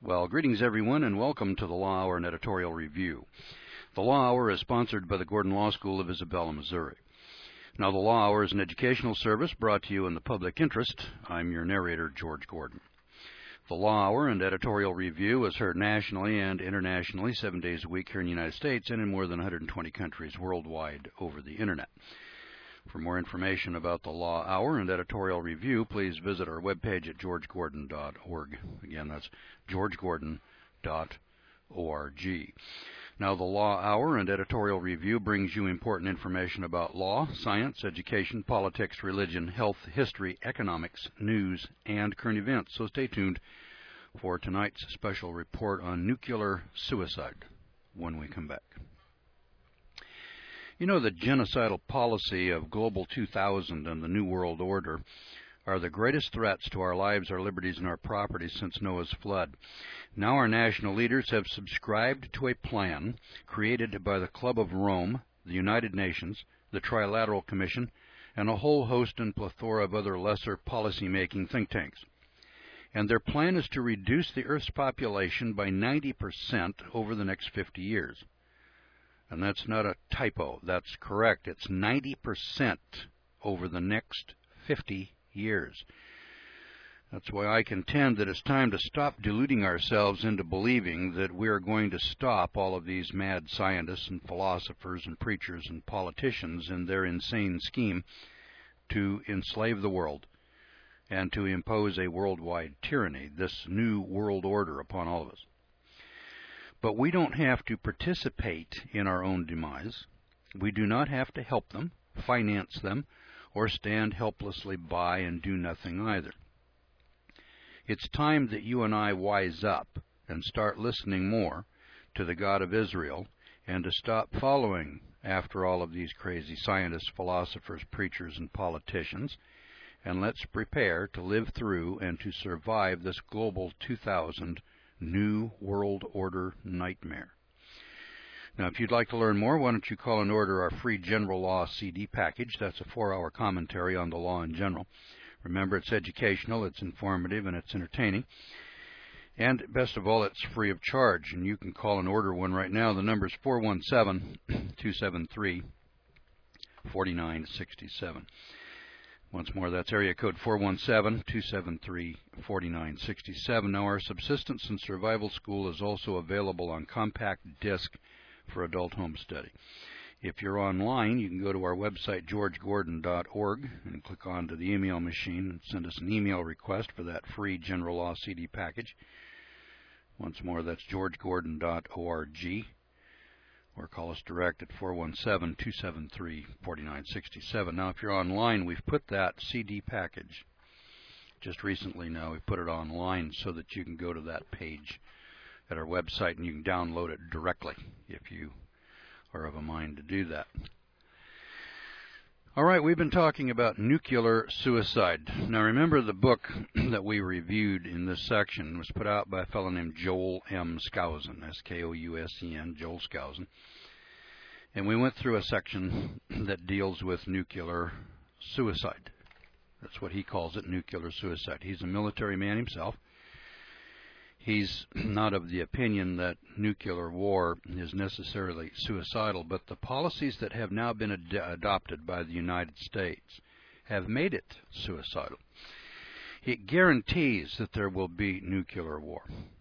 Well, greetings everyone, and welcome to the Law Hour and Editorial Review. The Law Hour is sponsored by the Gordon Law School of Isabella, Missouri. Now, the Law Hour is an educational service brought to you in the public interest. I'm your narrator, George Gordon. The Law Hour and Editorial Review is heard nationally and internationally 7 days a week here in the United States and in more than 120 countries worldwide over the Internet. For more information about the Law Hour and Editorial Review, please visit our webpage at georgegordon.org. Again, that's georgegordon.org. Now, the Law Hour and Editorial Review brings you important information about law, science, education, politics, religion, health, history, economics, news, and current events. So stay tuned for tonight's special report on nuclear suicide when we come back. You know, the genocidal policy of Global 2000 and the New World Order are the greatest threats to our lives, our liberties, and our property since Noah's flood. Now our national leaders have subscribed to a plan created by the Club of Rome, the United Nations, the Trilateral Commission, and a whole host and plethora of other lesser policy-making think tanks. And their plan is to reduce the Earth's population by 90% over the next 50 years. And that's not a typo. That's correct. It's 90% over the next 50 years. That's why I contend that it's time to stop deluding ourselves into believing that we're going to stop all of these mad scientists and philosophers and preachers and politicians in their insane scheme to enslave the world and to impose a worldwide tyranny, this new world order upon all of us. But we don't have to participate in our own demise. We do not have to help them, finance them, or stand helplessly by and do nothing either. It's time that you and I wise up and start listening more to the God of Israel and to stop following after all of these crazy scientists, philosophers, preachers, and politicians. And let's prepare to live through and to survive this Global 2000 New World Order nightmare. Now, if you'd like to learn more, why don't you call and order our free General Law CD package. That's a 4-hour commentary on the law in general. Remember, it's educational, it's informative, and it's entertaining. And best of all, it's free of charge, and you can call and order one right now. The number is 417-273-4967. Once more, that's area code 417-273-4967. Now, our Subsistence and Survival School is also available on compact disc for adult home study. If you're online, you can go to our website, georgegordon.org, and click onto the email machine and send us an email request for that free General Law CD package. Once more, that's georgegordon.org. Or call us direct at 417-273-4967. Now, if you're online, we've put that CD package just recently now. We've put it online so that you can go to that page at our website and you can download it directly if you are of a mind to do that. All right, we've been talking about nuclear suicide. Now, remember the book that we reviewed in this section was put out by a fellow named Joel M. Skousen, S-K-O-U-S-E-N, Joel Skousen. And we went through a section that deals with nuclear suicide. That's what he calls it, nuclear suicide. He's a military man himself. He's not of the opinion that nuclear war is necessarily suicidal, but the policies that have now been adopted by the United States have made it suicidal. It guarantees that there will be nuclear war.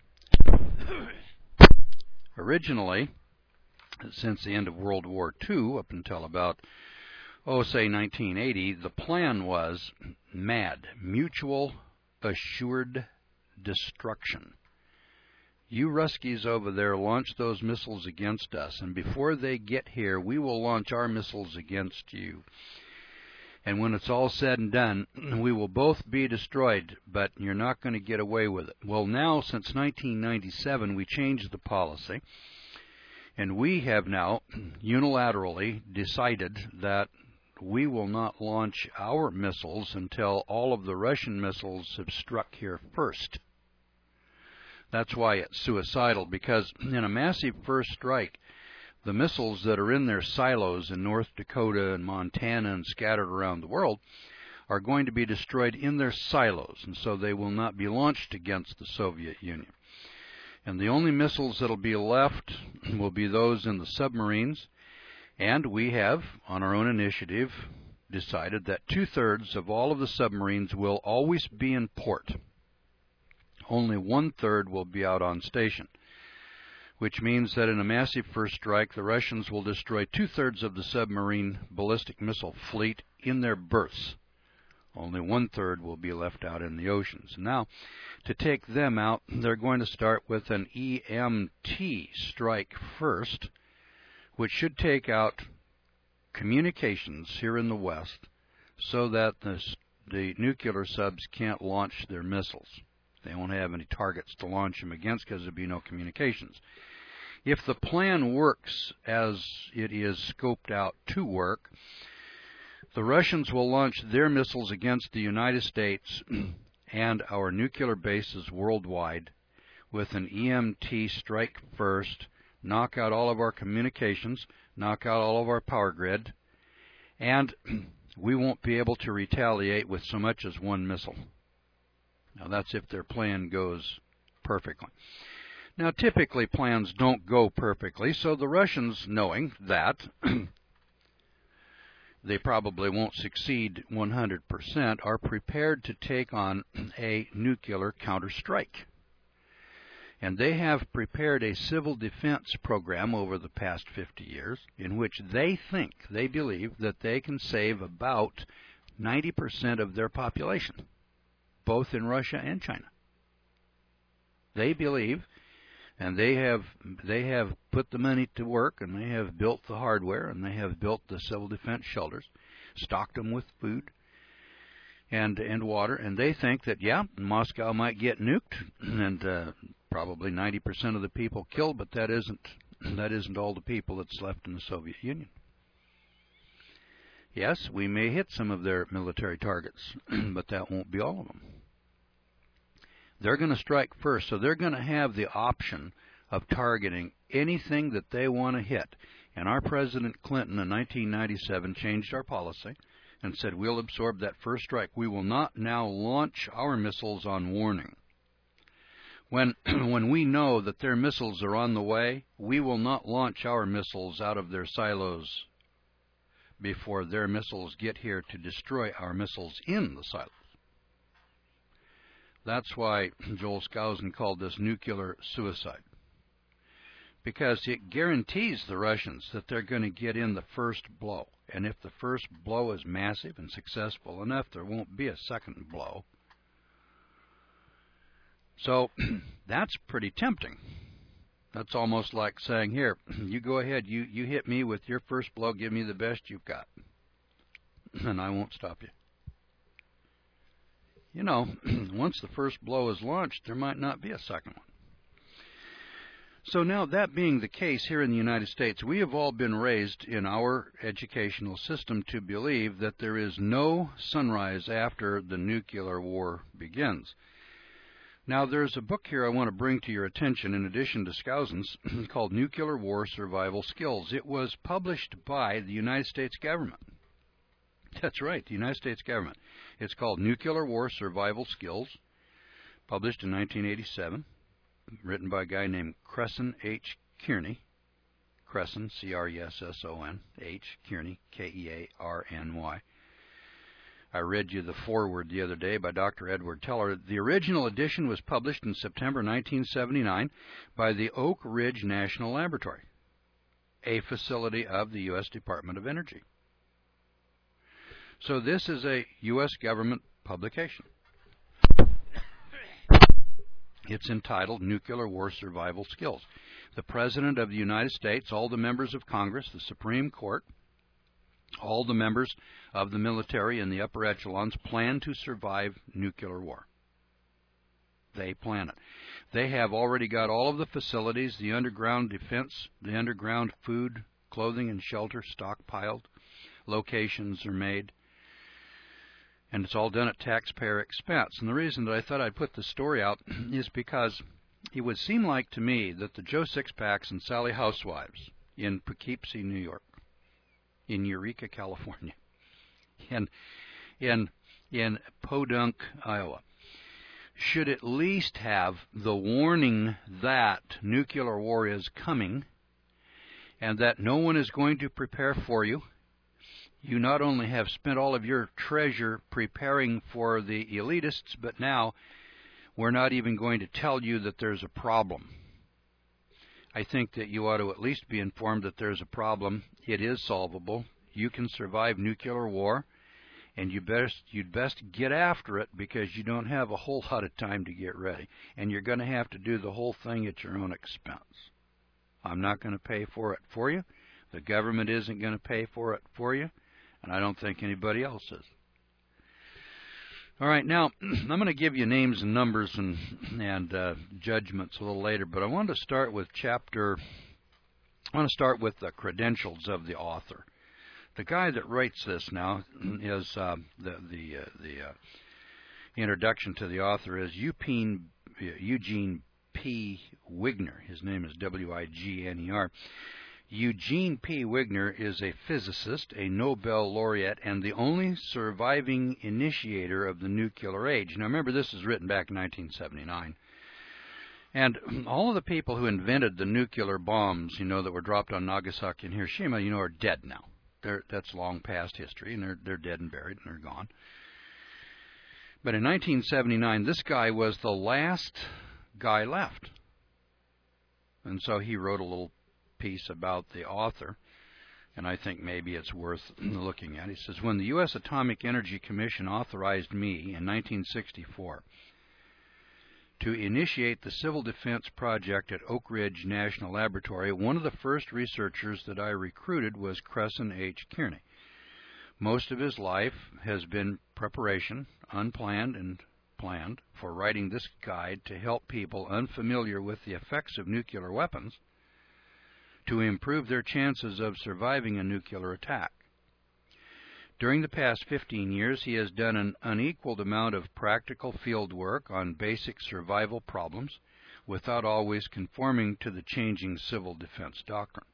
Originally, since the end of World War II, up until about, say 1980, the plan was MAD, Mutual Assured Destruction. You Ruskies over there launch those missiles against us, and before they get here, we will launch our missiles against you. And when it's all said and done, we will both be destroyed, but you're not going to get away with it. Well, now, since 1997, we changed the policy, and we have now unilaterally decided that we will not launch our missiles until all of the Russian missiles have struck here first. That's why it's suicidal, because in a massive first strike, the missiles that are in their silos in North Dakota and Montana and scattered around the world are going to be destroyed in their silos, and so they will not be launched against the Soviet Union. And the only missiles that'll be left will be those in the submarines. And we have, on our own initiative, decided that 2/3 of all of the submarines will always be in port. Only 1/3 will be out on station, which means that in a massive first strike, the Russians will destroy 2/3 of the submarine ballistic missile fleet in their berths. Only 1/3 will be left out in the oceans. Now, to take them out, they're going to start with an EMT strike first, which should take out communications here in the West so that the nuclear subs can't launch their missiles. They won't have any targets to launch them against because there'll be no communications. If the plan works as it is scoped out to work, the Russians will launch their missiles against the United States and our nuclear bases worldwide with an EMT strike first, knock out all of our communications, knock out all of our power grid, and we won't be able to retaliate with so much as one missile. Now, that's if their plan goes perfectly. Now, typically plans don't go perfectly, so the Russians, knowing that they probably won't succeed 100%, are prepared to take on a nuclear counterstrike. And they have prepared a civil defense program over the past 50 years in which they believe that they can save about 90% of their population, both in Russia and China. They believe, and they have put the money to work, and they have built the hardware, and they have built the civil defense shelters, stocked them with food and water, and they think that, yeah, Moscow might get nuked, and probably 90% of the people killed, but that isn't all the people that's left in the Soviet Union. Yes, we may hit some of their military targets, but that won't be all of them. They're going to strike first, so they're going to have the option of targeting anything that they want to hit. And our President Clinton in 1997 changed our policy and said we'll absorb that first strike. We will not now launch our missiles on warning. When we know that their missiles are on the way, we will not launch our missiles out of their silos before their missiles get here to destroy our missiles in the silos. That's why Joel Skousen called this nuclear suicide, because it guarantees the Russians that they're going to get in the first blow. And if the first blow is massive and successful enough, there won't be a second blow. So that's pretty tempting. That's almost like saying, here, you go ahead, you hit me with your first blow, give me the best you've got, and I won't stop you. You know, once the first blow is launched, there might not be a second one. So now, that being the case here in the United States, we have all been raised in our educational system to believe that there is no sunrise after the nuclear war begins. Now, there's a book here I want to bring to your attention, in addition to Skousen's, called Nuclear War Survival Skills. It was published by the United States government. That's right, the United States government. It's called Nuclear War Survival Skills, published in 1987, written by a guy named Cresson H. Kearney. Cresson, C-R-E-S-S-O-N, H. Kearney, K-E-A-R-N-Y. I read you the foreword the other day by Dr. Edward Teller. The original edition was published in September 1979 by the Oak Ridge National Laboratory, a facility of the U.S. Department of Energy. So this is a U.S. government publication. It's entitled Nuclear War Survival Skills. The President of the United States, all the members of Congress, the Supreme Court, all the members of the military and the upper echelons plan to survive nuclear war. They plan it. They have already got all of the facilities, the underground defense, the underground food, clothing, and shelter stockpiled. Locations are made. And it's all done at taxpayer expense. And the reason that I thought I'd put this story out is because it would seem like to me that the Joe Sixpacks and Sally Housewives in Poughkeepsie, New York, in Eureka, California, in Podunk, Iowa, should at least have the warning that nuclear war is coming and that no one is going to prepare for you. You not only have spent all of your treasure preparing for the elitists, but now we're not even going to tell you that there's a problem. I think that you ought to at least be informed that there's a problem. It is solvable. You can survive nuclear war, and you'd best get after it because you don't have a whole lot of time to get ready. And you're going to have to do the whole thing at your own expense. I'm not going to pay for it for you. The government isn't going to pay for it for you. And I don't think anybody else is. All right, now I'm going to give you names and numbers and judgments a little later, but I want to start with the credentials of the author. The guy that writes this now is the introduction to the author is Eugene P. Wigner. His name is Wigner. Eugene P. Wigner is a physicist, a Nobel laureate, and the only surviving initiator of the nuclear age. Now remember, this is written back in 1979. And all of the people who invented the nuclear bombs, that were dropped on Nagasaki and Hiroshima, are dead now. That's long past history, and they're dead and buried, and they're gone. But in 1979, this guy was the last guy left. And so he wrote a little piece about the author, and I think maybe it's worth looking at. He says, when the U.S. Atomic Energy Commission authorized me in 1964 to initiate the Civil Defense Project at Oak Ridge National Laboratory, one of the first researchers that I recruited was Cresson H. Kearney. Most of his life has been preparation, unplanned and planned, for writing this guide to help people unfamiliar with the effects of nuclear weapons to improve their chances of surviving a nuclear attack. During the past 15 years, he has done an unequaled amount of practical field work on basic survival problems without always conforming to the changing civil defense doctrine.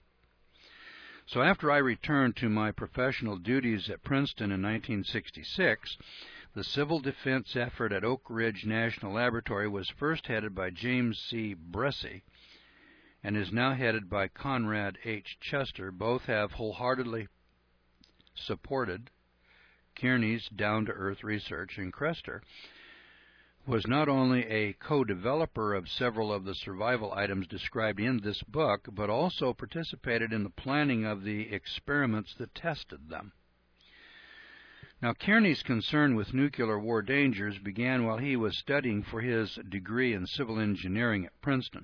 So after I returned to my professional duties at Princeton in 1966, the civil defense effort at Oak Ridge National Laboratory was first headed by James C. Bressi and is now headed by Conrad H. Chester. Both have wholeheartedly supported Kearney's down-to-earth research, and Chester was not only a co-developer of several of the survival items described in this book, but also participated in the planning of the experiments that tested them. Now, Kearney's concern with nuclear war dangers began while he was studying for his degree in civil engineering at Princeton.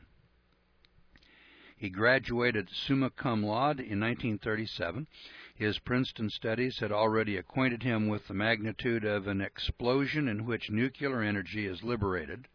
He graduated summa cum laude in 1937. His Princeton studies had already acquainted him with the magnitude of an explosion in which nuclear energy is liberated,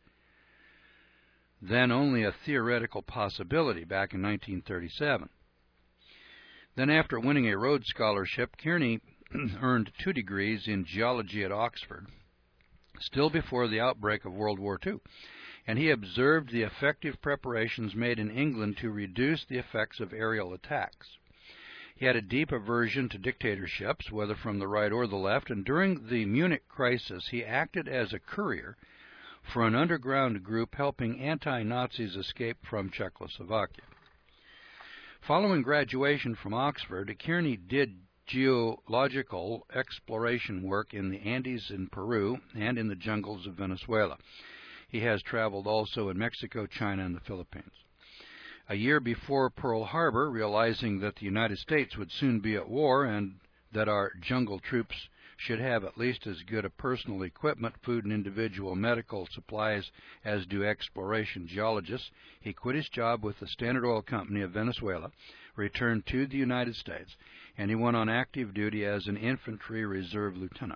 then only a theoretical possibility back in 1937. Then, after winning a Rhodes Scholarship, Kearney earned 2 degrees in geology at Oxford, still before the outbreak of World War II, and he observed the effective preparations made in England to reduce the effects of aerial attacks. He had a deep aversion to dictatorships, whether from the right or the left, and during the Munich crisis he acted as a courier for an underground group helping anti-Nazis escape from Czechoslovakia. Following graduation from Oxford, Kearney did geological exploration work in the Andes in Peru and in the jungles of Venezuela. He has traveled also in Mexico, China, and the Philippines. A year before Pearl Harbor, realizing that the United States would soon be at war and that our jungle troops should have at least as good a personal equipment, food, and individual medical supplies as do exploration geologists, he quit his job with the Standard Oil Company of Venezuela, returned to the United States, and he went on active duty as an infantry reserve lieutenant.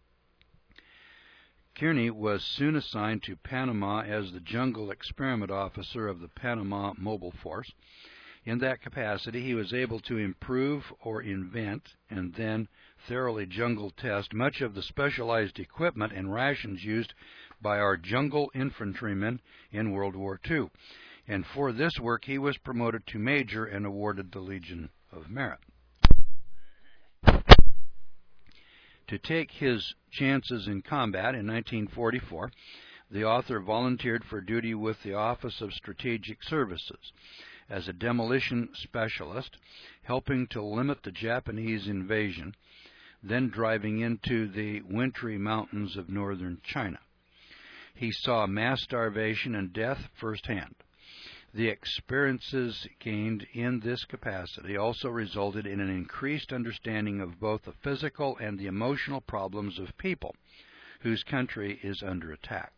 Kearney was soon assigned to Panama as the jungle experiment officer of the Panama Mobile Force. In that capacity, he was able to improve or invent and then thoroughly jungle test much of the specialized equipment and rations used by our jungle infantrymen in World War II. And for this work, he was promoted to major and awarded the Legion of Merit. To take his chances in combat in 1944, the author volunteered for duty with the Office of Strategic Services as a demolition specialist, helping to limit the Japanese invasion, then driving into the wintry mountains of northern China. He saw mass starvation and death firsthand. The experiences gained in this capacity also resulted in an increased understanding of both the physical and the emotional problems of people whose country is under attack.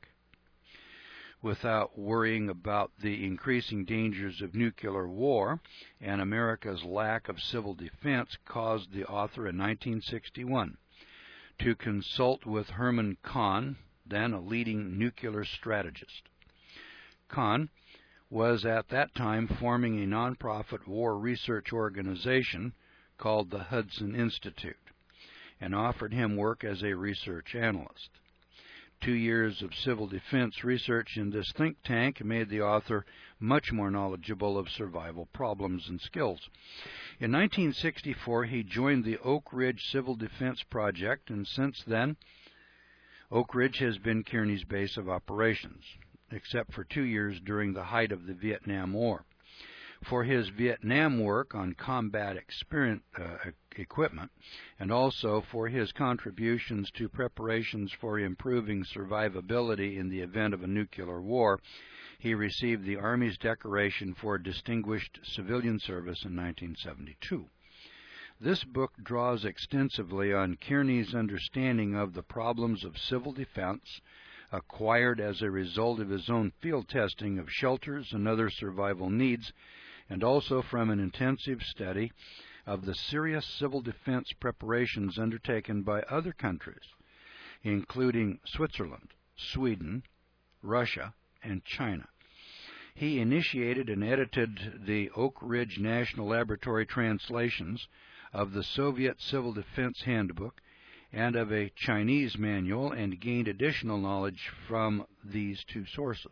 Without worrying about the increasing dangers of nuclear war, and America's lack of civil defense caused the author in 1961 to consult with Herman Kahn, then a leading nuclear strategist. Kahn was at that time forming a nonprofit war research organization called the Hudson Institute, and offered him work as a research analyst. 2 years of civil defense research in this think tank made the author much more knowledgeable of survival problems and skills. In 1964, he joined the Oak Ridge Civil Defense Project, and since then, Oak Ridge has been Kearney's base of operations, except for 2 years during the height of the Vietnam War. For his Vietnam work on combat equipment, and also for his contributions to preparations for improving survivability in the event of a nuclear war, he received the Army's Decoration for Distinguished Civilian Service in 1972. This book draws extensively on Kearney's understanding of the problems of civil defense, acquired as a result of his own field testing of shelters and other survival needs, and also from an intensive study of the serious civil defense preparations undertaken by other countries, including Switzerland, Sweden, Russia, and China. He initiated and edited the Oak Ridge National Laboratory translations of the Soviet Civil Defense Handbook and of a Chinese manual, and gained additional knowledge from these two sources.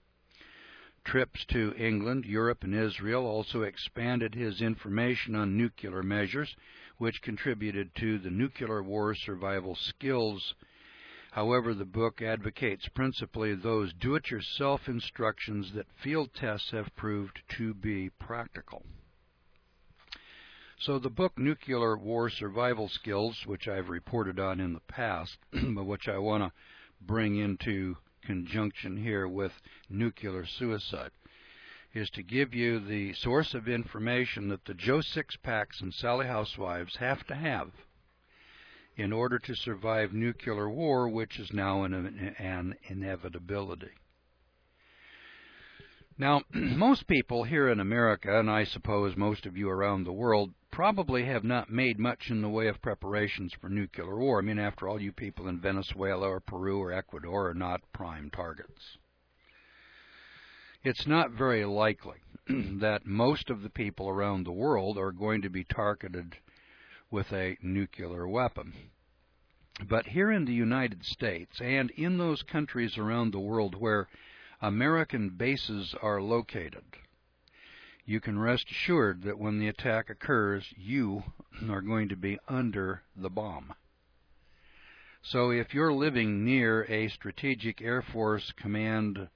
Trips to England, Europe, and Israel also expanded his information on nuclear measures, which contributed to the nuclear war survival skills. However, the book advocates principally those do-it-yourself instructions that field tests have proved to be practical. So the book Nuclear War Survival Skills, which I've reported on in the past, but which I want to bring into conjunction here with nuclear suicide, is to give you the source of information that the Joe Sixpacks and Sally Housewives have to have in order to survive nuclear war, which is now an inevitability. Now, most people here in America, and I suppose most of you around the world, probably have not made much in the way of preparations for nuclear war. I mean, after all, you people in Venezuela or Peru or Ecuador are not prime targets. It's not very likely that most of the people around the world are going to be targeted with a nuclear weapon. But here in the United States and in those countries around the world where American bases are located, you can rest assured that when the attack occurs, you are going to be under the bomb. So if you're living near a Strategic Air Force Command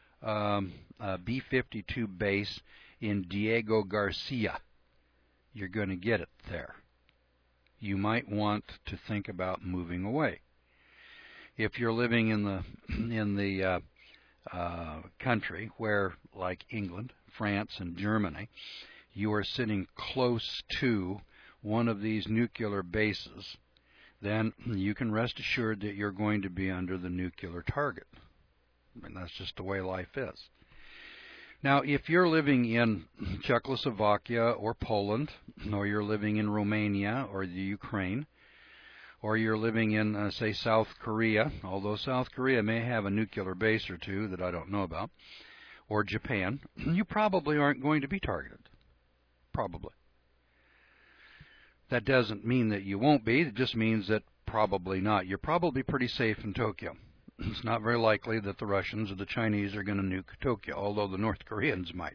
B-52 base in Diego Garcia, you're going to get it there. You might want to think about moving away. If you're living in the country where, like England, France, and Germany, you are sitting close to one of these nuclear bases, then you can rest assured that you're going to be under the nuclear target. I mean, that's just the way life is. Now, if you're living in Czechoslovakia or Poland, or you're living in Romania or the Ukraine, or you're living in, say, South Korea, although South Korea may have a nuclear base or two that I don't know about, or Japan, you probably aren't going to be targeted. Probably. That doesn't mean that you won't be. It just means that probably not. You're probably pretty safe in Tokyo. It's not very likely that the Russians or the Chinese are going to nuke Tokyo, although the North Koreans might.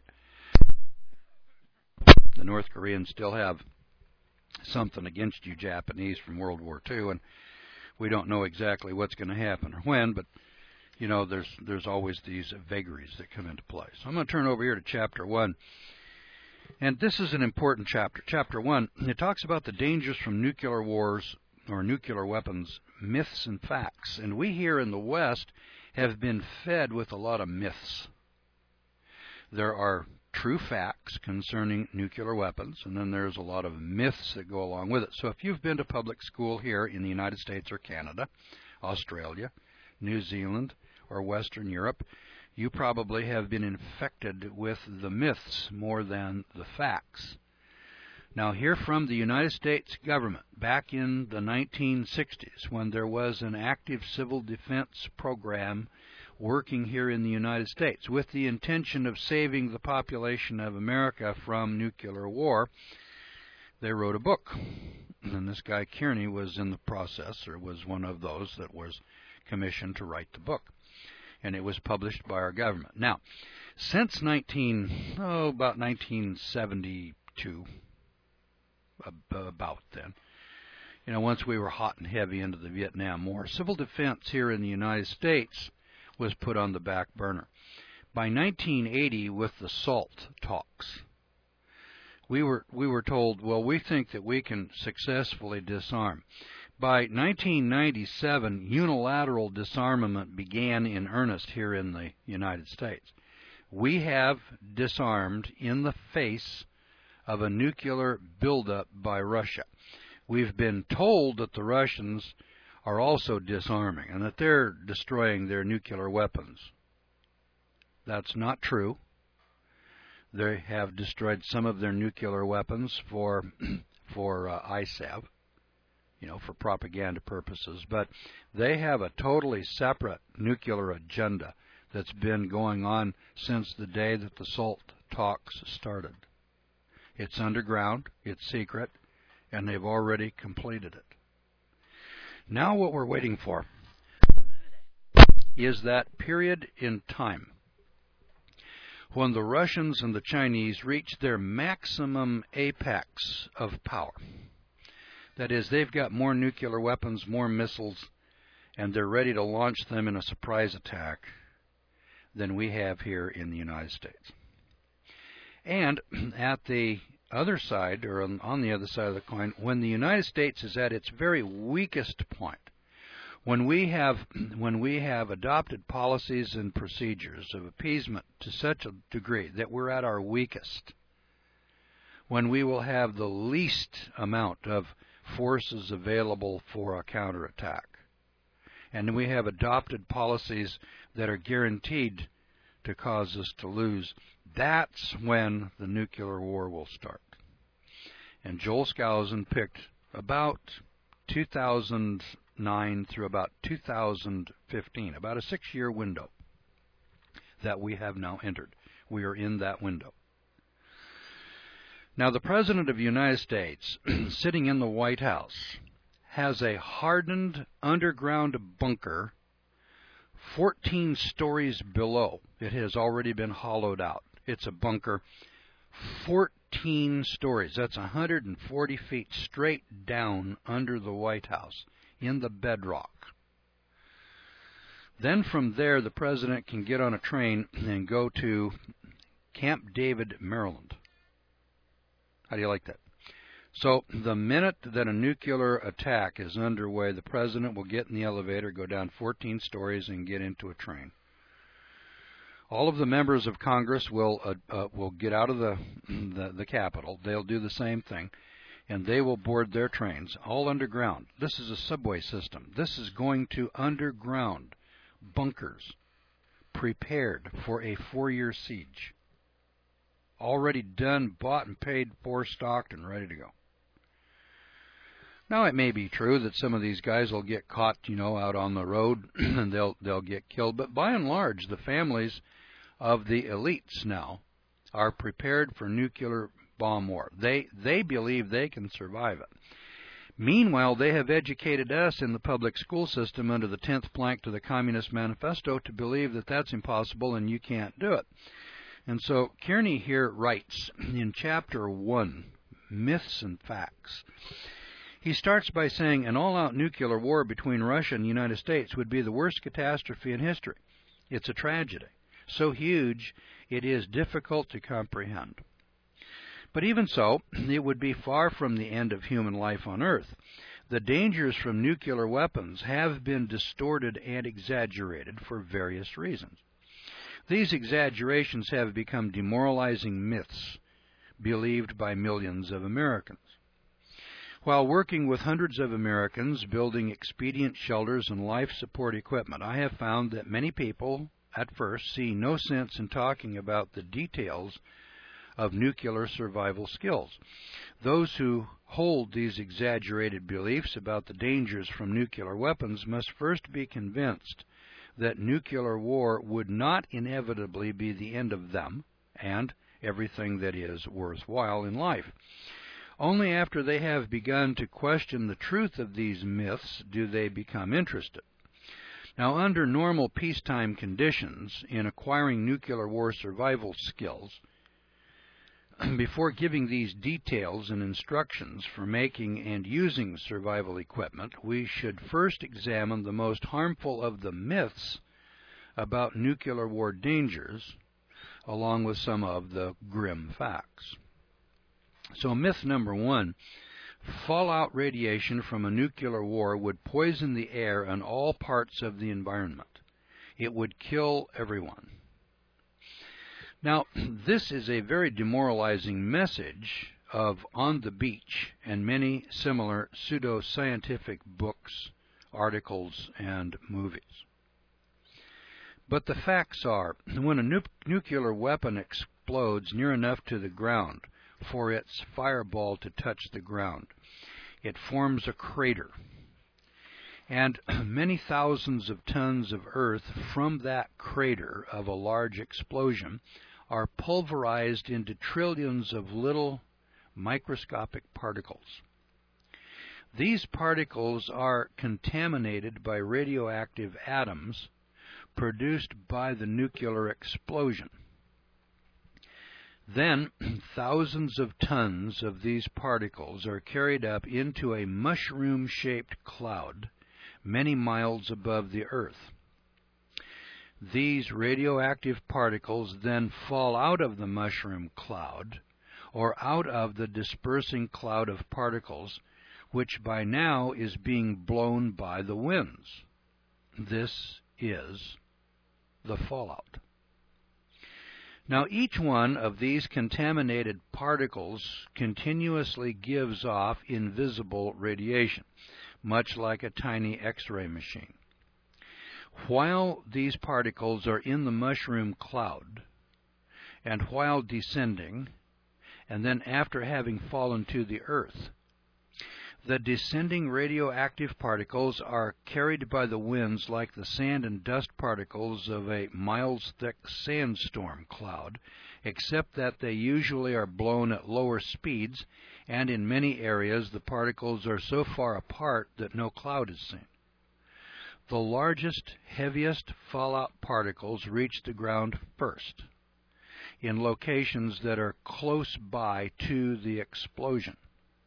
The North Koreans still have something against you Japanese from World War II, and we don't know exactly what's going to happen or when, but there's always these vagaries that come into play. So I'm going to turn over here to Chapter 1. And this is an important chapter. Chapter 1, it talks about the dangers from nuclear wars or nuclear weapons, myths and facts. And we here in the West have been fed with a lot of myths. There are true facts concerning nuclear weapons, and then there's a lot of myths that go along with it. So if you've been to public school here in the United States or Canada, Australia, New Zealand, or Western Europe, you probably have been infected with the myths more than the facts. Now, here from the United States government, back in the 1960s, when there was an active civil defense program working here in the United States with the intention of saving the population of America from nuclear war, they wrote a book. And this guy Kearney was in the process, or was one of those that was commissioned to write the book. And it was published by our government. Now, since about 1972, about then, once we were hot and heavy into the Vietnam War, civil defense here in the United States was put on the back burner. By 1980, with the SALT talks, we were told, well, we think that we can successfully disarm. By 1997, unilateral disarmament began in earnest here in the United States. We have disarmed in the face of a nuclear buildup by Russia. We've been told that the Russians are also disarming and that they're destroying their nuclear weapons. That's not true. They have destroyed some of their nuclear weapons for ISAV, for propaganda purposes, but they have a totally separate nuclear agenda that's been going on since the day that the SALT talks started. It's underground, it's secret, and they've already completed it. Now what we're waiting for is that period in time when the Russians and the Chinese reach their maximum apex of power. That is, they've got more nuclear weapons, more missiles, and they're ready to launch them in a surprise attack than we have here in the United States. And at the other side, or on the other side of the coin, when the United States is at its very weakest point, when we have adopted policies and procedures of appeasement to such a degree that we're at our weakest, when we will have the least amount of forces available for a counterattack, and we have adopted policies that are guaranteed to cause us to lose, that's when the nuclear war will start. And Joel Skousen picked about 2009 through about 2015, about a 6-year window that we have now entered. We are in that window. Now, the President of the United States, sitting in the White House, has a hardened underground bunker 14 stories below. It has already been hollowed out. It's a bunker 14 stories. That's 140 feet straight down under the White House in the bedrock. Then from there, the President can get on a train and go to Camp David, Maryland. How do you like that? So the minute that a nuclear attack is underway, the President will get in the elevator, go down 14 stories, and get into a train. All of the members of Congress will get out of the Capitol. They'll do the same thing, and they will board their trains, all underground. This is a subway system. This is going to underground bunkers prepared for a 4-year siege. Already done, bought and paid for, stocked, and ready to go. Now, it may be true that some of these guys will get caught, out on the road, and they'll get killed. But by and large, the families of the elites now are prepared for nuclear bomb war. They believe they can survive it. Meanwhile, they have educated us in the public school system under the 10th plank to the Communist Manifesto to believe that that's impossible and you can't do it. And so Kearney here writes in Chapter 1, Myths and Facts. He starts by saying an all-out nuclear war between Russia and the United States would be the worst catastrophe in history. It's a tragedy, so huge it is difficult to comprehend. But even so, it would be far from the end of human life on Earth. The dangers from nuclear weapons have been distorted and exaggerated for various reasons. These exaggerations have become demoralizing myths believed by millions of Americans. While working with hundreds of Americans building expedient shelters and life support equipment, I have found that many people at first see no sense in talking about the details of nuclear survival skills. Those who hold these exaggerated beliefs about the dangers from nuclear weapons must first be convinced that nuclear war would not inevitably be the end of them and everything that is worthwhile in life. Only after they have begun to question the truth of these myths do they become interested. Now, under normal peacetime conditions, in acquiring nuclear war survival skills, before giving these details and instructions for making and using survival equipment, we should first examine the most harmful of the myths about nuclear war dangers, along with some of the grim facts. So myth number 1, fallout radiation from a nuclear war would poison the air and all parts of the environment. It would kill everyone. Now, this is a very demoralizing message of On the Beach and many similar pseudoscientific books, articles, and movies. But the facts are, when a nuclear weapon explodes near enough to the ground for its fireball to touch the ground, it forms a crater. And many thousands of tons of earth from that crater of a large explosion are pulverized into trillions of little microscopic particles. These particles are contaminated by radioactive atoms produced by the nuclear explosion. Then, thousands of tons of these particles are carried up into a mushroom-shaped cloud many miles above the Earth. These radioactive particles then fall out of the mushroom cloud, or out of the dispersing cloud of particles, which by now is being blown by the winds. This is the fallout. Now, each one of these contaminated particles continuously gives off invisible radiation, much like a tiny X-ray machine. While these particles are in the mushroom cloud, and while descending, and then after having fallen to the earth, the descending radioactive particles are carried by the winds like the sand and dust particles of a miles-thick sandstorm cloud, except that they usually are blown at lower speeds, and in many areas the particles are so far apart that no cloud is seen. The largest, heaviest fallout particles reach the ground first, in locations that are close by to the explosion.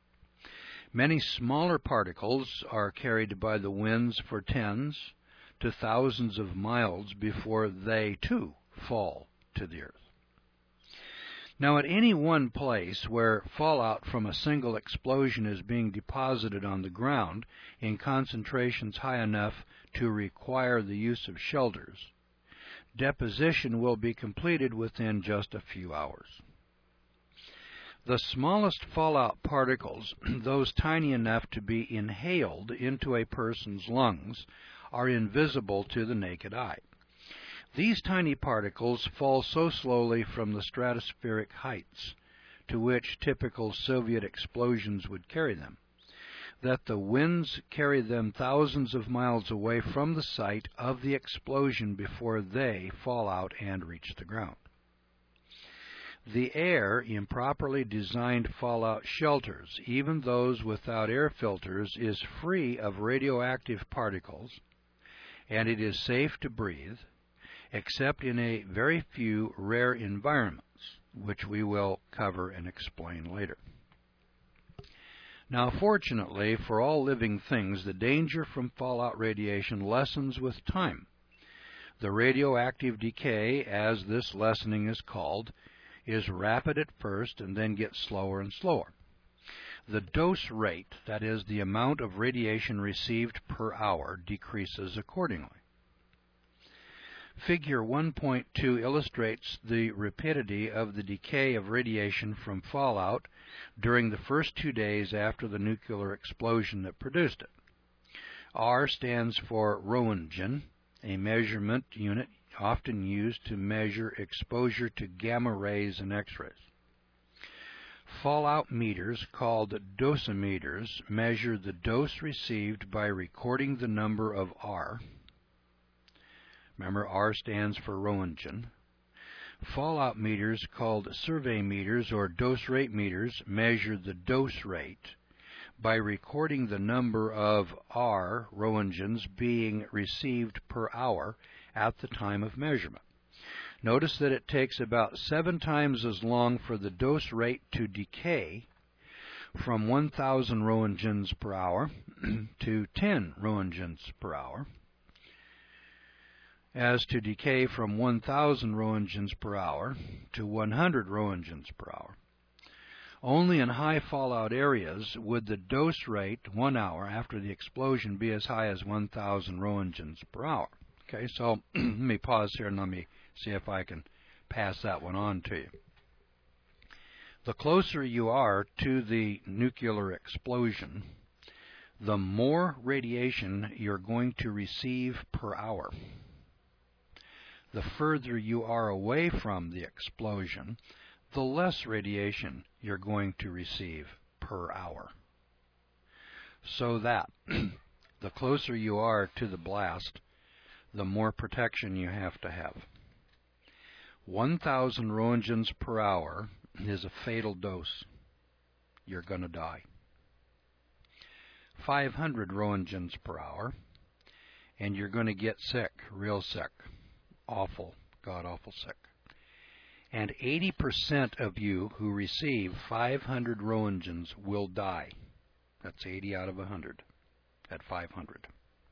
Many smaller particles are carried by the winds for tens to thousands of miles before they, too, fall to the earth. Now, at any one place where fallout from a single explosion is being deposited on the ground in concentrations high enough to require the use of shelters, deposition will be completed within just a few hours. The smallest fallout particles, those tiny enough to be inhaled into a person's lungs, are invisible to the naked eye. These tiny particles fall so slowly from the stratospheric heights to which typical Soviet explosions would carry them, that the winds carry them thousands of miles away from the site of the explosion before they fall out and reach the ground. The air in properly designed fallout shelters, even those without air filters, is free of radioactive particles, and it is safe to breathe, except in a very few rare environments, which we will cover and explain later. Now, fortunately for all living things, the danger from fallout radiation lessens with time. The radioactive decay, as this lessening is called, is rapid at first and then gets slower and slower. The dose rate, that is, the amount of radiation received per hour, decreases accordingly. Figure 1.2 illustrates the rapidity of the decay of radiation from fallout during the first 2 days after the nuclear explosion that produced it. R stands for Roentgen, a measurement unit often used to measure exposure to gamma rays and X-rays. Fallout meters, called dosimeters, measure the dose received by recording the number of R. Remember, R stands for Roentgen. Fallout meters, called survey meters or dose rate meters, measure the dose rate by recording the number of R, Roentgens, being received per hour at the time of measurement. Notice that it takes about 7 times as long for the dose rate to decay from 1,000 Roentgens per hour to 10 Roentgens per hour as to decay from 1,000 Roentgens per hour to 100 Roentgens per hour. Only in high fallout areas would the dose rate 1 hour after the explosion be as high as 1,000 Roentgens per hour. Okay, so let me pause here and let me see if I can pass that one on to you. The closer you are to the nuclear explosion, the more radiation you're going to receive per hour. The further you are away from the explosion, the less radiation you're going to receive per hour. So that the closer you are to the blast, the more protection you have to have. 1,000 Roentgens per hour is a fatal dose. You're going to die. 500 Roentgens per hour, and you're going to get sick, real sick. Awful, god-awful sick. And 80% of you who receive 500 Roentgens will die. That's 80 out of 100 at 500.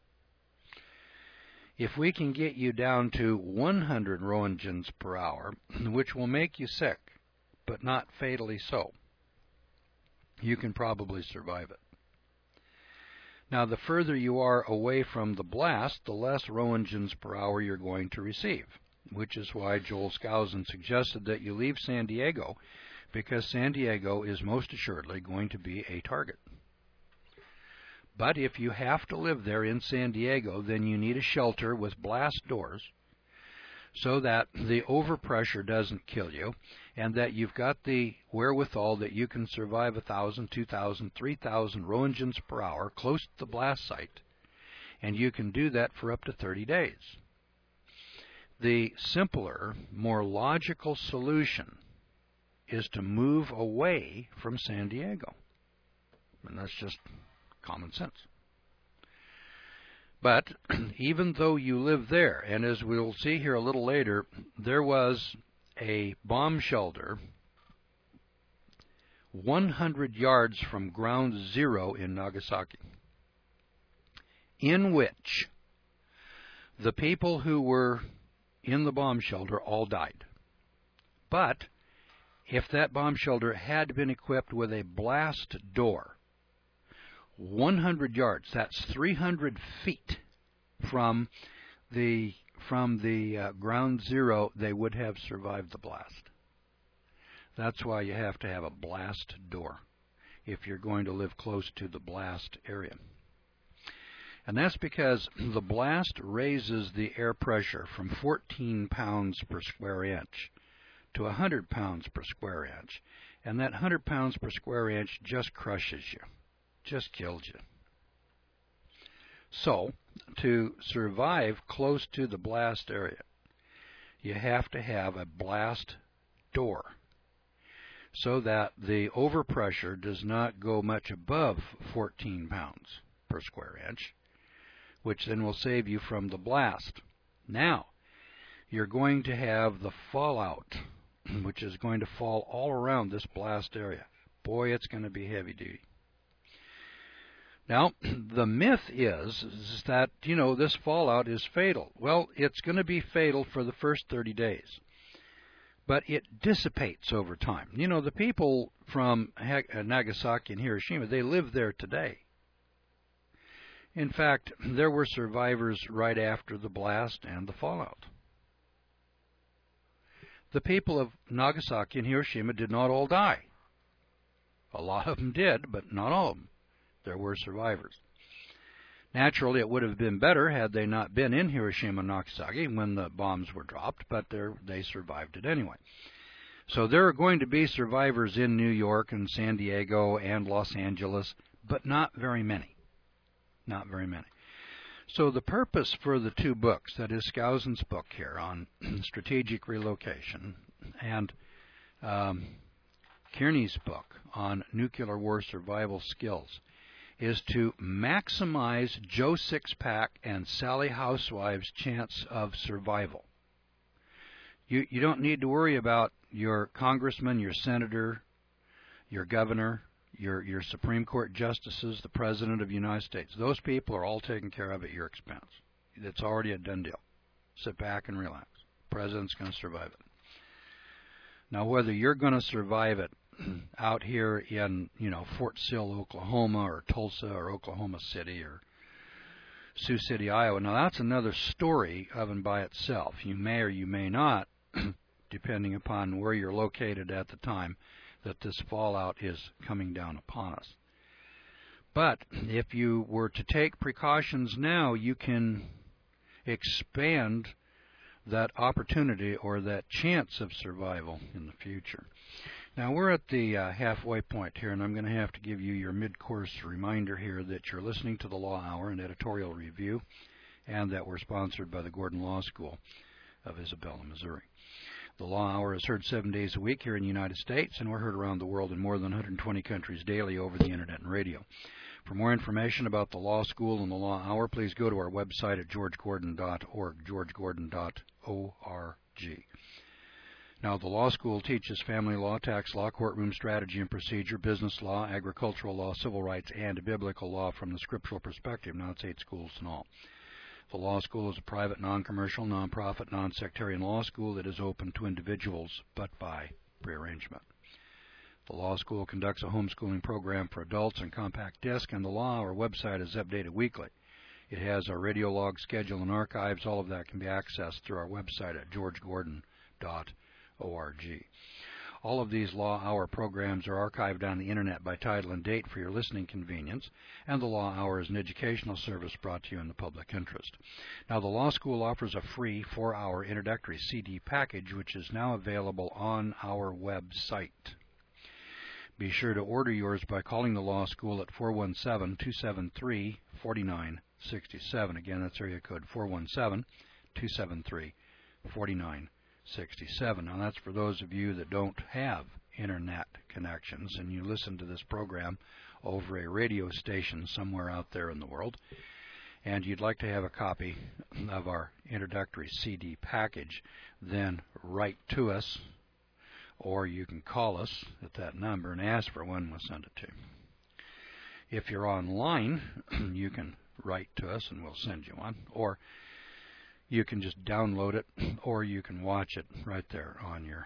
If we can get you down to 100 Roentgens per hour, which will make you sick, but not fatally so, you can probably survive it. Now, the further you are away from the blast, the less Roentgens per hour you're going to receive, which is why Joel Skousen suggested that you leave San Diego, because San Diego is most assuredly going to be a target. But if you have to live there in San Diego, then you need a shelter with blast doors so that the overpressure doesn't kill you, and that you've got the wherewithal that you can survive 1,000, 2,000, 3,000 Roentgens per hour close to the blast site, and you can do that for up to 30 days. The simpler, more logical solution is to move away from San Diego. And that's just common sense. But even though you live there, and as we'll see here a little later, there was a bomb shelter 100 yards from ground zero in Nagasaki, in which the people who were in the bomb shelter all died. But if that bomb shelter had been equipped with a blast door, 100 yards, that's 300 feet from the ground zero, they would have survived the blast. That's why you have to have a blast door if you're going to live close to the blast area. And that's because the blast raises the air pressure from 14 pounds per square inch to 100 pounds per square inch. And that 100 pounds per square inch just crushes you, just kills you. So, to survive close to the blast area, you have to have a blast door so that the overpressure does not go much above 14 pounds per square inch, which then will save you from the blast. Now, you're going to have the fallout, which is going to fall all around this blast area. Boy, it's going to be heavy duty. Now, the myth is that, this fallout is fatal. Well, it's going to be fatal for the first 30 days. But it dissipates over time. The people from Nagasaki and Hiroshima, they live there today. In fact, there were survivors right after the blast and the fallout. The people of Nagasaki and Hiroshima did not all die. A lot of them did, but not all of them. There were survivors. Naturally, it would have been better had they not been in Hiroshima and Nagasaki when the bombs were dropped, but they survived it anyway. So there are going to be survivors in New York and San Diego and Los Angeles, but not very many. Not very many. So the purpose for the two books, that is Skousen's book here on strategic relocation and Kearney's book on nuclear war survival skills, is to maximize Joe Sixpack and Sally Housewife's chance of survival. You don't need to worry about your congressman, your senator, your governor, your Supreme Court justices, the President of the United States. Those people are all taken care of at your expense. It's already a done deal. Sit back and relax. The President's going to survive it. Now, whether you're going to survive it out here in, Fort Sill, Oklahoma, or Tulsa, or Oklahoma City, or Sioux City, Iowa, now that's another story of and by itself. You may or you may not, depending upon where you're located at the time that this fallout is coming down upon us. But if you were to take precautions now, you can expand that opportunity or that chance of survival in the future. Now, we're at the halfway point here, and I'm going to have to give you your mid-course reminder here that you're listening to the Law Hour, an editorial review, and that we're sponsored by the Gordon Law School of Isabella, Missouri. The Law Hour is heard 7 days a week here in the United States, and we're heard around the world in more than 120 countries daily over the Internet and radio. For more information about the Law School and the Law Hour, please go to our website at georgegordon.org, georgegordon.org. Now, the law school teaches family law, tax law, courtroom strategy and procedure, business law, agricultural law, civil rights, and biblical law from the scriptural perspective. Now, it's 8 schools in all. The law school is a private, non-commercial, non-profit, non-sectarian law school that is open to individuals, but by prearrangement. The law school conducts a homeschooling program for adults on compact disc, and the Law Hour website is updated weekly. It has our radio log schedule and archives. All of that can be accessed through our website at georgegordon.org. All of these Law Hour programs are archived on the Internet by title and date for your listening convenience, and the Law Hour is an educational service brought to you in the public interest. Now, the Law School offers a free 4-hour introductory CD package, which is now available on our website. Be sure to order yours by calling the Law School at 417-273-4967. Again, that's area code 417-273-4967. Now, that's for those of you that don't have Internet connections and you listen to this program over a radio station somewhere out there in the world, and you'd like to have a copy of our introductory CD package, then write to us, or you can call us at that number and ask for one. We'll send it to you. If you're online, you can write to us and we'll send you one, or you can just download it, or you can watch it right there on your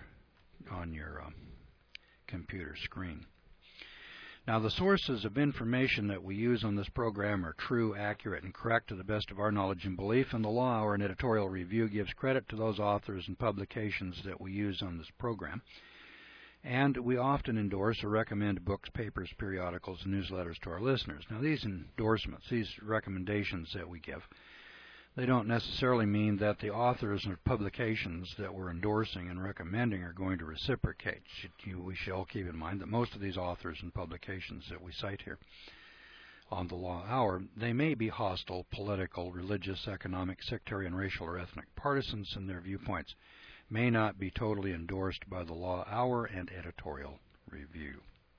computer screen. Now, the sources of information that we use on this program are true, accurate, and correct to the best of our knowledge and belief, and the Law Hour and editorial review gives credit to those authors and publications that we use on this program. And we often endorse or recommend books, papers, periodicals, and newsletters to our listeners. Now, these endorsements, these recommendations that we give, they don't necessarily mean that the authors or publications that we're endorsing and recommending are going to reciprocate. We should all keep in mind that most of these authors and publications that we cite here on the Law Hour, they may be hostile, political, religious, economic, sectarian, racial, or ethnic partisans, and their viewpoints may not be totally endorsed by the Law Hour and editorial review.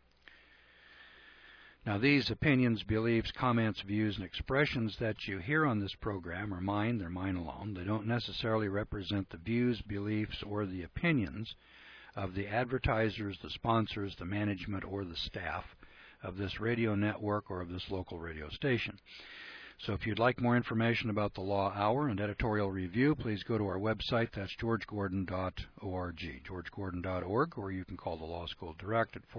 Now, these opinions, beliefs, comments, views, and expressions that you hear on this program are mine. They're mine alone. They don't necessarily represent the views, beliefs, or the opinions of the advertisers, the sponsors, the management, or the staff of this radio network or of this local radio station. So if you'd like more information about the Law Hour and editorial review, please go to our website. That's georgegordon.org, georgegordon.org, or you can call the Law School direct at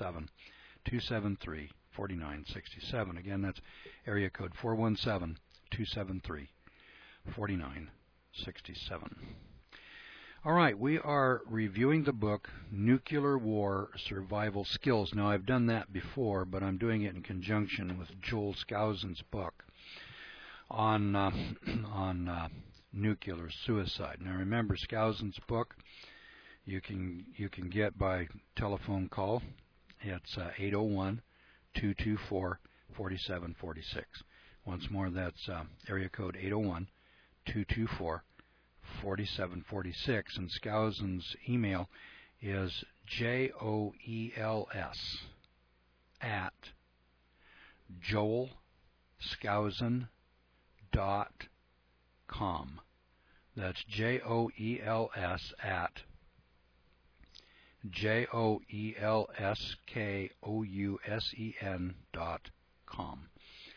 417-273-4967. Again, that's area code 417-273-4967. All right, we are reviewing the book Nuclear War Survival Skills. Now, I've done that before, but I'm doing it in conjunction with Joel Skousen's book on nuclear suicide. Now, remember, Skousen's book you can get by telephone call. It's 801-224-4746. Once more, that's area code 801-224-4746, and Skousen's email is joels@joelskousen.com. That's joelskousen.com.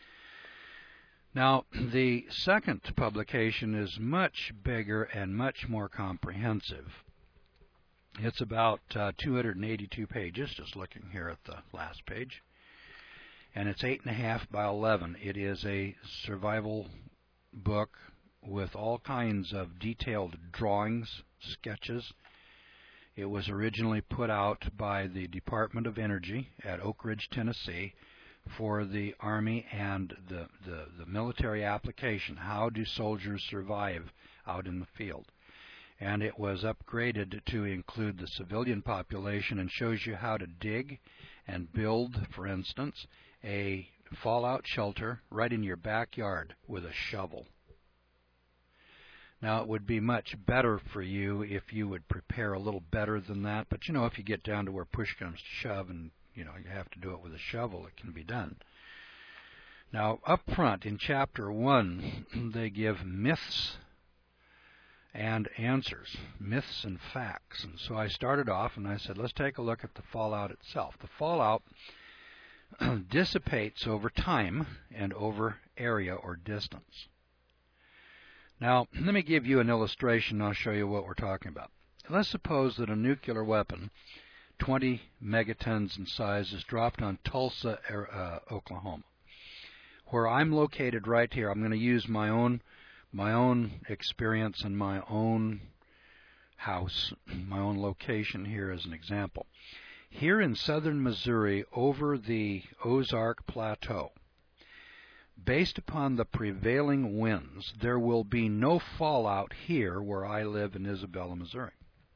Now, the second publication is much bigger and much more comprehensive. It's about 282 pages, just looking here at the last page. And it's 8.5 by 11. It is a survival book with all kinds of detailed drawings, sketches. It was originally put out by the Department of Energy at Oak Ridge, Tennessee, for the Army and the military application. How do soldiers survive out in the field? And it was upgraded to include the civilian population and shows you how to dig and build, for instance, a fallout shelter right in your backyard with a shovel. Now, it would be much better for you if you would prepare a little better than that, but you know, if you get down to where push comes to shove and you have to do it with a shovel, it can be done. Now, up front in Chapter 1, they give myths and answers, myths and facts. And so I started off and I said, let's take a look at the fallout itself. The fallout dissipates over time and over area or distance. Now, let me give you an illustration and I'll show you what we're talking about. Let's suppose that a nuclear weapon, 20 megatons in size, is dropped on Tulsa, Oklahoma, where I'm located right here. I'm going to use my own experience and my own house, my own location here as an example. Here in southern Missouri, over the Ozark Plateau, based upon the prevailing winds, there will be no fallout here where I live in Isabella, Missouri.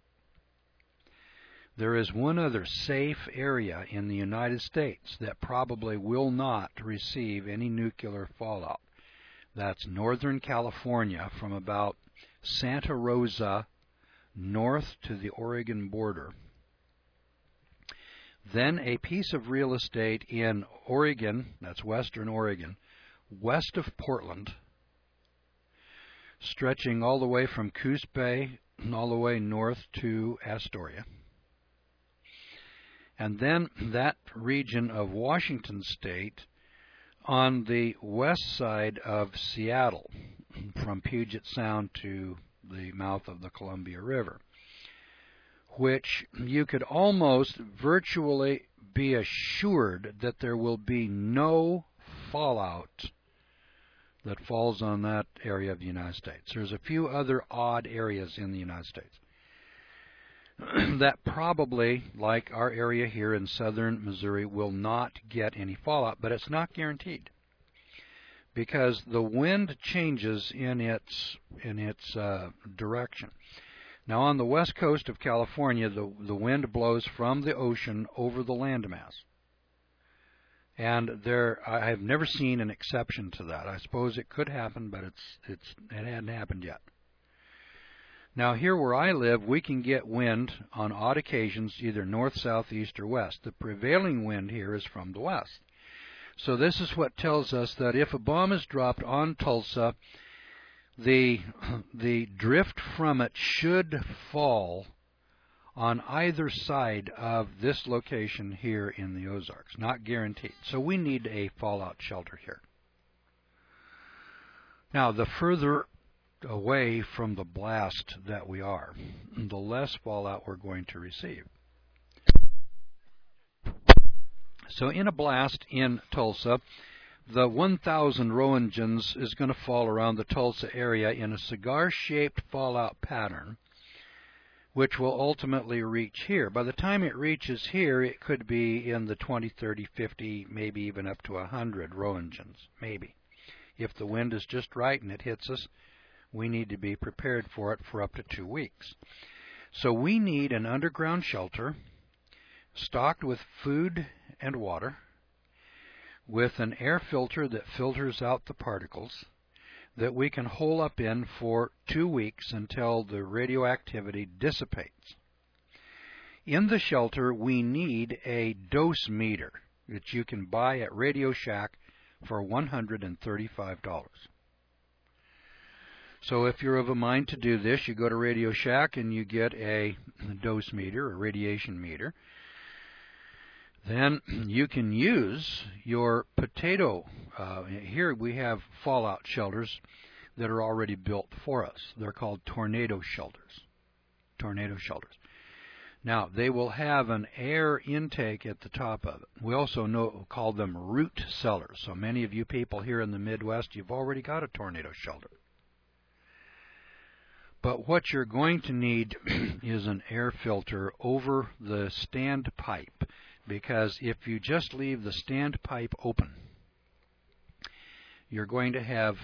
There is one other safe area in the United States that probably will not receive any nuclear fallout. That's Northern California, from about Santa Rosa north to the Oregon border. Then a piece of real estate in Oregon, that's western Oregon, west of Portland, stretching all the way from Coos Bay and all the way north to Astoria. And then that region of Washington State on the west side of Seattle, from Puget Sound to the mouth of the Columbia River, which you could almost virtually be assured that there will be no fallout that falls on that area of the United States. There's a few other odd areas in the United States that probably, like our area here in southern Missouri, will not get any fallout, but it's not guaranteed, because the wind changes in its direction. Now, on the west coast of California, the wind blows from the ocean over the landmass. And I have never seen an exception to that. I suppose it could happen, but it hadn't happened yet. Now, here where I live, we can get wind on odd occasions, either north, south, east, or west. The prevailing wind here is from the west. So this is what tells us that if a bomb is dropped on Tulsa, the drift from it should fall on either side of this location here in the Ozarks. Not guaranteed. So we need a fallout shelter here. Now, the further away from the blast that we are, the less fallout we're going to receive. So in a blast in Tulsa, the 1,000 Roentgens is going to fall around the Tulsa area in a cigar-shaped fallout pattern, which will ultimately reach here. By the time it reaches here, it could be in the 20, 30, 50, maybe even up to 100 Roentgens, maybe. If the wind is just right and it hits us, we need to be prepared for it for up to 2 weeks. So we need an underground shelter stocked with food and water, with an air filter that filters out the particles, that we can hole up in for 2 weeks until the radioactivity dissipates. In the shelter, we need a dose meter that you can buy at Radio Shack for $135. So if you're of a mind to do this, you go to Radio Shack and you get a dose meter, a radiation meter. Then you can use your potato. Here we have fallout shelters that are already built for us. They're called tornado shelters. Tornado shelters. Now, they will have an air intake at the top of it. We also call them root cellars. So many of you people here in the Midwest, you've already got a tornado shelter. But what you're going to need is an air filter over the standpipe. Because if you just leave the standpipe open, you're going to have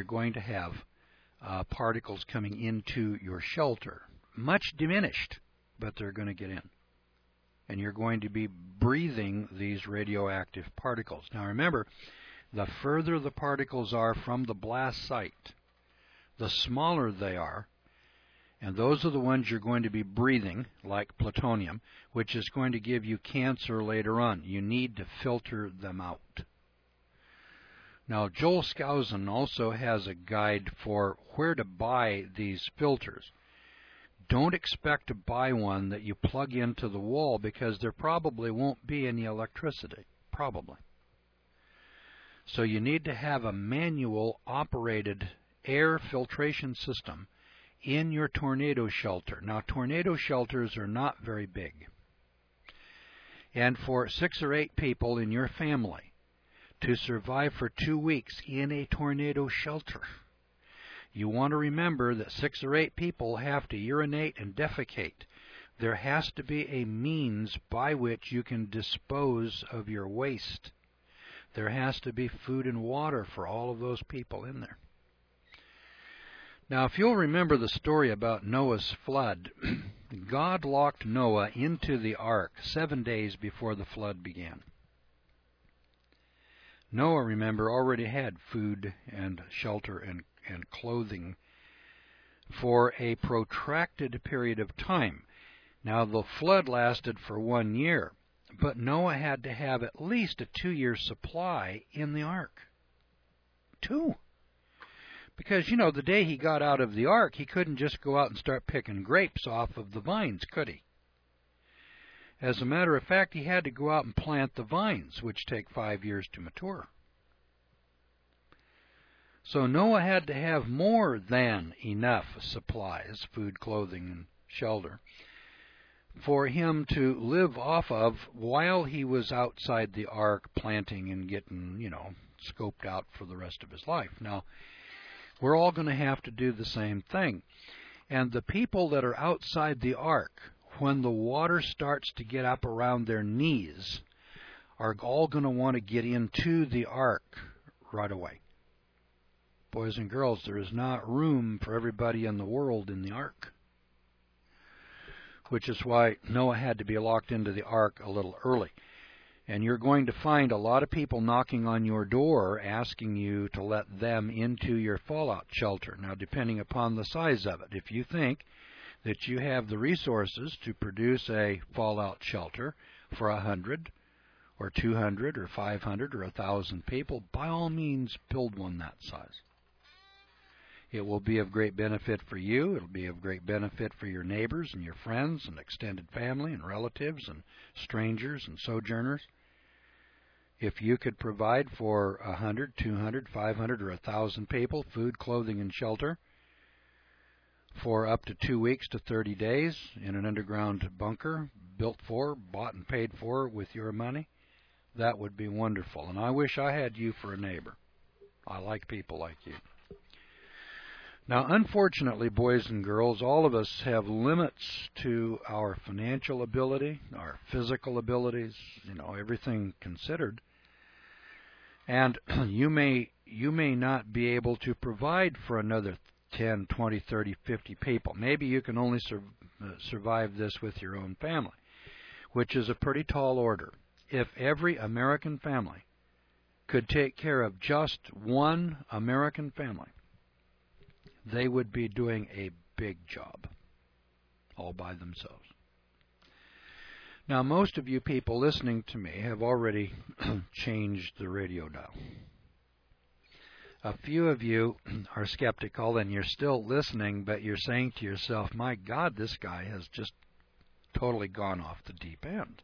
particles coming into your shelter, much diminished, but they're going to get in, and you're going to be breathing these radioactive particles. Now remember, the further the particles are from the blast site, the smaller they are. And those are the ones you're going to be breathing, like plutonium, which is going to give you cancer later on. You need to filter them out. Now, Joel Skousen also has a guide for where to buy these filters. Don't expect to buy one that you plug into the wall, because there probably won't be any electricity. Probably. So you need to have a manual operated air filtration system in your tornado shelter. Now, tornado shelters are not very big. And for 6 or 8 people in your family to survive for 2 weeks in a tornado shelter, you want to remember that 6 or 8 people have to urinate and defecate. There has to be a means by which you can dispose of your waste. There has to be food and water for all of those people in there. Now, if you'll remember the story about Noah's flood, God locked Noah into the ark 7 days before the flood began. Noah, remember, already had food and shelter and clothing for a protracted period of time. Now, the flood lasted for 1 year, but Noah had to have at least a 2-year supply in the ark. 2. Because, you know, the day he got out of the ark, he couldn't just go out and start picking grapes off of the vines, could he? As a matter of fact, he had to go out and plant the vines, which take 5 years to mature. So Noah had to have more than enough supplies, food, clothing, and shelter, for him to live off of while he was outside the ark planting and getting, scoped out for the rest of his life. Now, we're all going to have to do the same thing. And the people that are outside the ark, when the water starts to get up around their knees, are all going to want to get into the ark right away. Boys and girls, there is not room for everybody in the world in the ark, which is why Noah had to be locked into the ark a little early. And you're going to find a lot of people knocking on your door asking you to let them into your fallout shelter. Now, depending upon the size of it, if you think that you have the resources to produce a fallout shelter for 100 or 200 or 500 or 1,000 people, by all means build one that size. It will be of great benefit for you. It will be of great benefit for your neighbors and your friends and extended family and relatives and strangers and sojourners. If you could provide for 100, 200, 500, or 1,000 people food, clothing, and shelter for up to 2 weeks to 30 days in an underground bunker built for, bought and paid for with your money, that would be wonderful. And I wish I had you for a neighbor. I like people like you. Now, unfortunately, boys and girls, all of us have limits to our financial ability, our physical abilities, everything considered. And you may not be able to provide for another 10, 20, 30, 50 people. Maybe you can only survive this with your own family, which is a pretty tall order. If every American family could take care of just one American family, they would be doing a big job all by themselves. Now, most of you people listening to me have already changed the radio dial. A few of you are skeptical and you're still listening, but you're saying to yourself, my God, this guy has just totally gone off the deep end.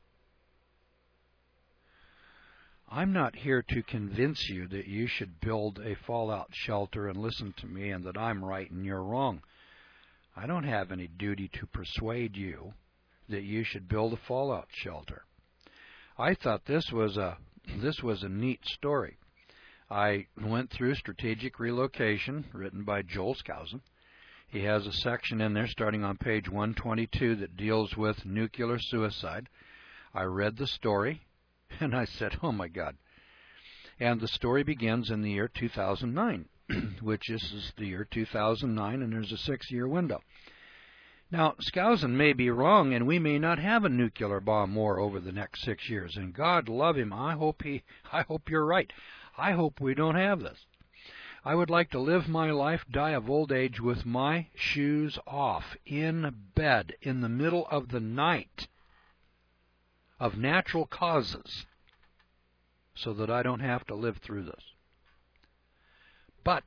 I'm not here to convince you that you should build a fallout shelter and listen to me and that I'm right and you're wrong. I don't have any duty to persuade you that you should build a fallout shelter. I thought this was a neat story. I went through Strategic Relocation, written by Joel Skousen. He has a section in there starting on page 122 that deals with nuclear suicide. I read the story, and I said, oh my God. And the story begins in the year 2009, which is the year 2009, and there's a 6-year window. Now, Skousen may be wrong, and we may not have a nuclear bomb war over the next 6 years. And God love him. I hope you're right. I hope we don't have this. I would like to live my life, die of old age with my shoes off, in bed, in the middle of the night, of natural causes, so that I don't have to live through this. But,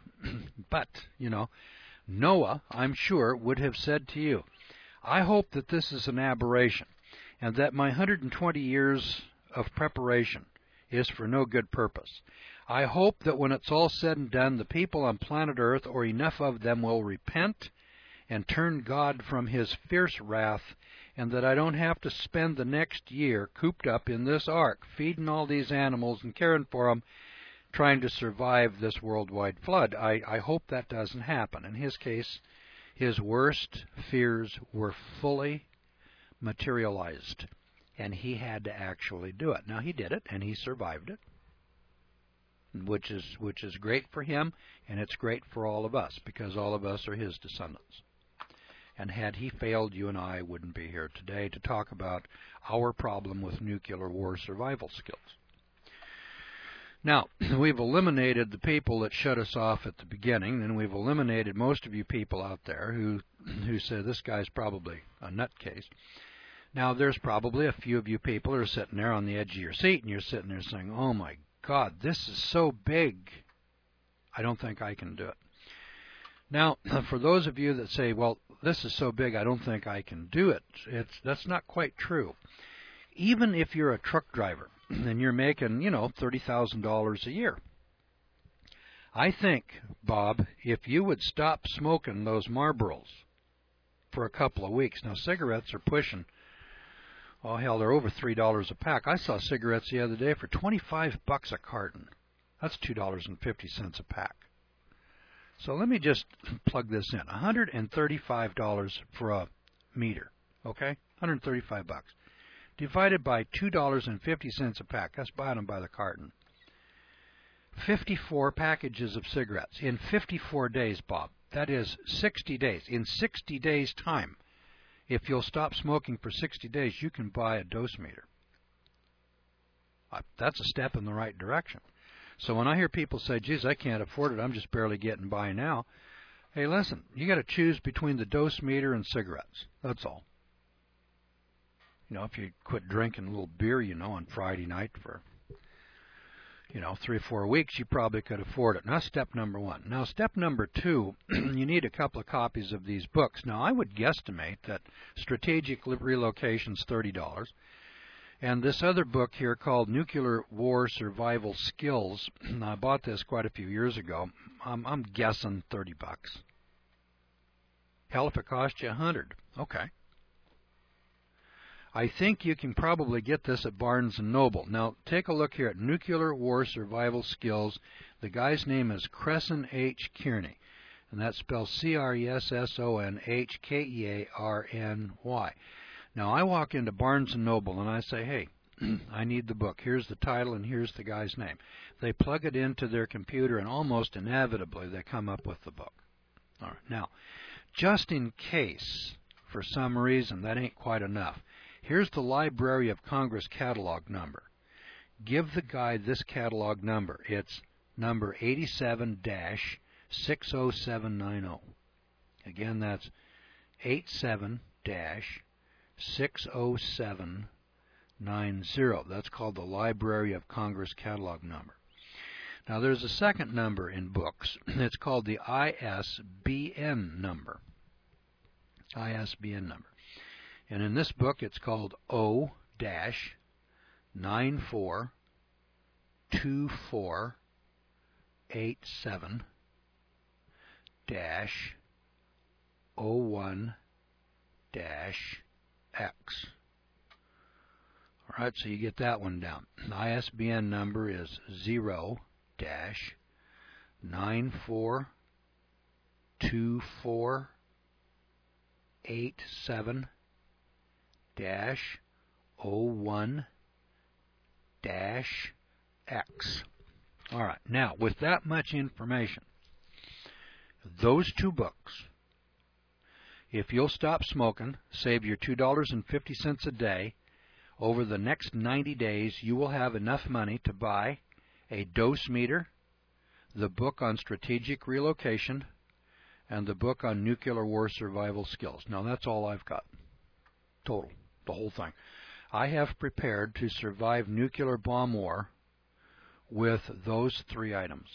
Noah, I'm sure, would have said to you, I hope that this is an aberration, and that my 120 years of preparation is for no good purpose. I hope that when it's all said and done, the people on planet Earth, or enough of them, will repent and turn God from his fierce wrath, and that I don't have to spend the next year cooped up in this ark, feeding all these animals and caring for them, trying to survive this worldwide flood. I hope that doesn't happen. In his case, his worst fears were fully materialized, and he had to actually do it. Now, he did it, and he survived it, which is great for him, and it's great for all of us, because all of us are his descendants. And had he failed, you and I wouldn't be here today to talk about our problem with nuclear war survival skills. Now, we've eliminated the people that shut us off at the beginning, and we've eliminated most of you people out there who say this guy's probably a nutcase. Now, there's probably a few of you people who are sitting there on the edge of your seat, and you're sitting there saying, oh my God, this is so big, I don't think I can do it. Now, for those of you that say, well, this is so big, I don't think I can do it, that's not quite true. Even if you're a truck driver and you're making, $30,000 a year, I think, Bob, if you would stop smoking those Marlboros for a couple of weeks. Now, cigarettes are pushing, oh, hell, they're over $3 a pack. I saw cigarettes the other day for $25 a carton. That's $2.50 a pack. So let me just plug this in. $135 for a meter, okay? $135. Divided by $2.50 a pack. That's buying them by the carton. 54 packages of cigarettes in 54 days, Bob. That is 60 days. In 60 days' time, if you'll stop smoking for 60 days, you can buy a dose meter. That's a step in the right direction. So when I hear people say, geez, I can't afford it, I'm just barely getting by now. Hey, listen, you got to choose between the dose meter and cigarettes. That's all. If you quit drinking a little beer, on Friday night for, 3 or 4 weeks, you probably could afford it. Now, step number 1. Now, step number 2, you need a couple of copies of these books. Now, I would guesstimate that Strategic Relocation's $30. And this other book here called Nuclear War Survival Skills, I bought this quite a few years ago. I'm guessing $30. Hell, if it cost you $100, okay. I think you can probably get this at Barnes & Noble. Now, take a look here at Nuclear War Survival Skills. The guy's name is Cresson H. Kearney, and that's spelled Cressonhkearny. Now, I walk into Barnes & Noble, and I say, hey, I need the book. Here's the title, and here's the guy's name. They plug it into their computer, and almost inevitably, they come up with the book. All right. Now, just in case, for some reason, that ain't quite enough, here's the Library of Congress catalog number. Give the guy this catalog number. It's number 87-60790. Again, that's 87-60790. That's called the Library of Congress catalog number. Now, there's a second number in books. It's called the ISBN number. ISBN number. And in this book, it's called O-942487-01-X. All right, so you get that one down. The ISBN number is 0-942487-01-X. All right, now, with that much information, those two books, if you'll stop smoking, save your $2.50 a day, over the next 90 days, you will have enough money to buy a dose meter, the book on strategic relocation, and the book on nuclear war survival skills. Now, that's all I've got. Total. The whole thing. I have prepared to survive nuclear bomb war with those 3 items.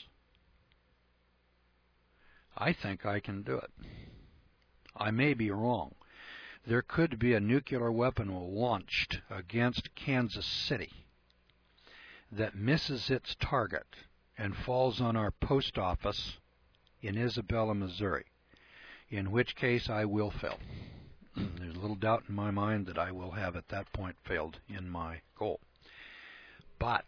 I think I can do it. I may be wrong. There could be a nuclear weapon launched against Kansas City that misses its target and falls on our post office in Isabella, Missouri, in which case I will fail. There's little doubt in my mind that I will have at that point failed in my goal. But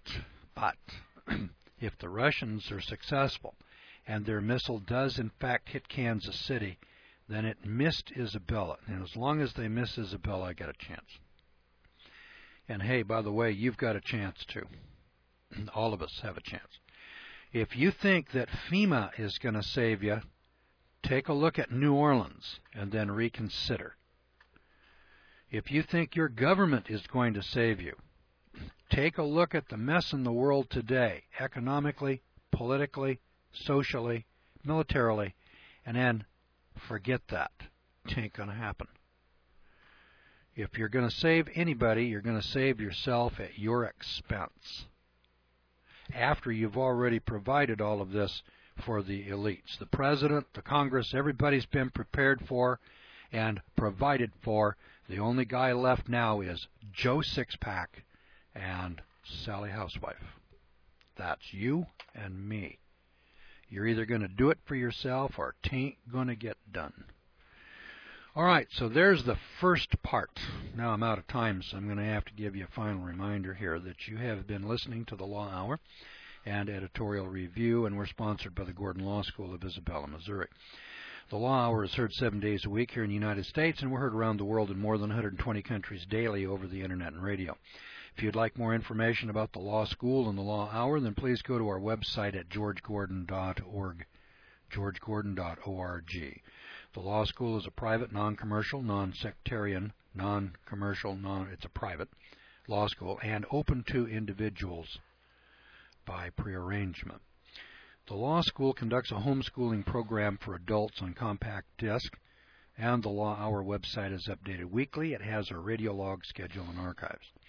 if the Russians are successful and their missile does in fact hit Kansas City, then it missed Isabella. And as long as they miss Isabella, I got a chance. And hey, by the way, you've got a chance too. All of us have a chance. If you think that FEMA is going to save you, take a look at New Orleans and then reconsider. If you think your government is going to save you, take a look at the mess in the world today, economically, politically, socially, militarily, and then forget that. It ain't going to happen. If you're going to save anybody, you're going to save yourself at your expense, after you've already provided all of this for the elites. The President, the Congress, everybody's been prepared for and provided for. The only guy left now is Joe Sixpack and Sally Housewife. That's you and me. You're either going to do it for yourself or it ain't going to get done. All right, so there's the first part. Now I'm out of time, so I'm going to have to give you a final reminder here that you have been listening to the Law Hour and Editorial Review, and we're sponsored by the Gordon Law School of Isabella, Missouri. The Law Hour is heard 7 days a week here in the United States, and we're heard around the world in more than 120 countries daily over the Internet and radio. If you'd like more information about the Law School and the Law Hour, then please go to our website at georgegordon.org, georgegordon.org. The Law School is a private, non-commercial, non-sectarian, it's a private law school and open to individuals by prearrangement. The Law School conducts a homeschooling program for adults on compact disc, and the Law Hour website is updated weekly. It has our radio log schedule and archives.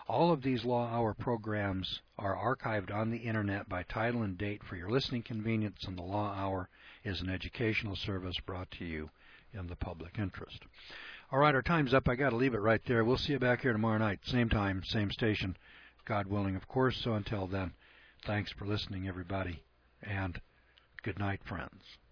All of these Law Hour programs are archived on the Internet by title and date for your listening convenience, and the Law Hour is an educational service brought to you in the public interest. All right, our time's up. I got to leave it right there. We'll see you back here tomorrow night, same time, same station, God willing, of course. So until then, thanks for listening, everybody, and good night, friends.